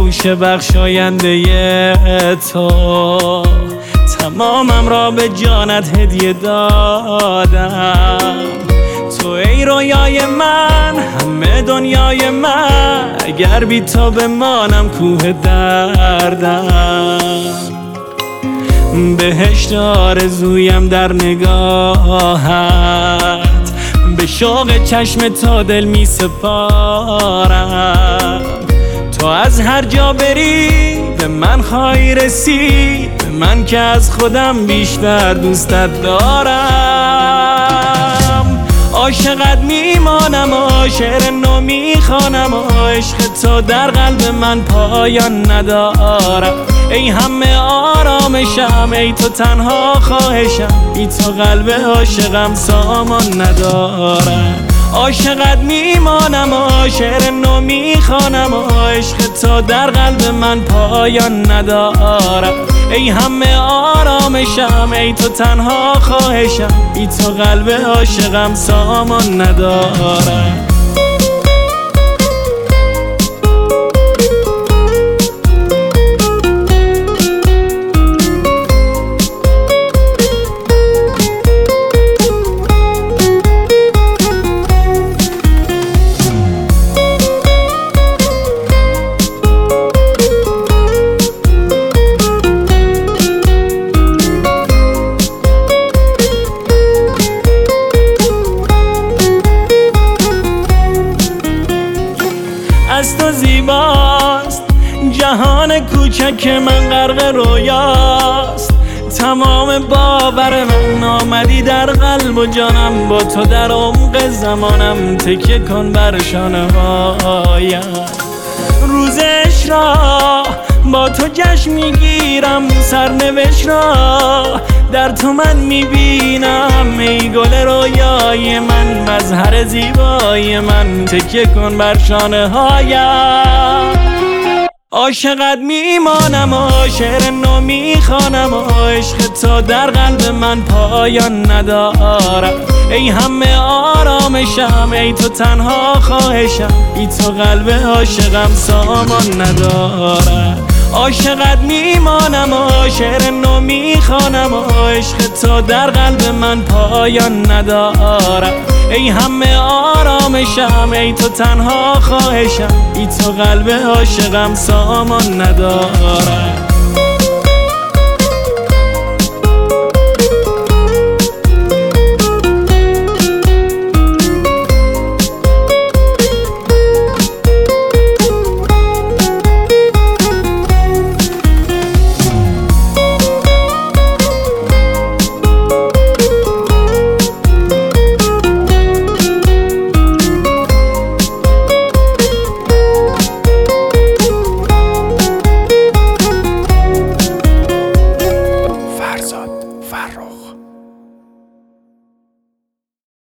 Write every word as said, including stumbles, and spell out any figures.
آغوش بخشاینده تو، تمامم را به جانت هدیه دادم. تو ای رویای من، همه دنیای من، اگر بی تو بمانم کوه دردم. بهشت آرزویم در نگاهت، به شوق چشم تو دل می سپارم. تو از هر جا بری به من خواهی رسید، به من که از خودم بیشتر دوستت دارم. عاشقت میمانم و شعر نو میخوانم و عشق تو در قلب من پایان ندارم. ای همه آرامشم، ای تو تنها خواهشم، بی تو قلب عاشقم سامان ندارم. عاشقت میمانم و شعر نو میخوانم و عشق تو در قلب من پایان ندارم. ای همه آرامشم، ای تو تنها خواهشم، بی تو قلب عاشقم سامان ندارم. از تو زیباست جهان کوچک من، غرق رویاست تمام باور من. آمدی در قلب و جانم، با تو در عمق زمانم، تکیه کن بر شانه هایم. روزش را با تو جشن میگیرم، سرنوشت را در تو من میبینم. ای گل رویای من، مظهر زیبای من، تکیه کن بر شانه هایم. عاشقت میمانم و شعر نو میخوانم و عشق تو در قلب من پایان ندارم. ای همه آرامشم، ای تو تنها خواهشم، بی تو قلب عاشقم سامان ندارم. عاشقت میمانم و شعر نو میخوانم و عشق تو در قلب من پایان ندارم. ای همه آرامشم، ای تو تنها خواهشم، بی تو قلب عاشقم سامان ندارم.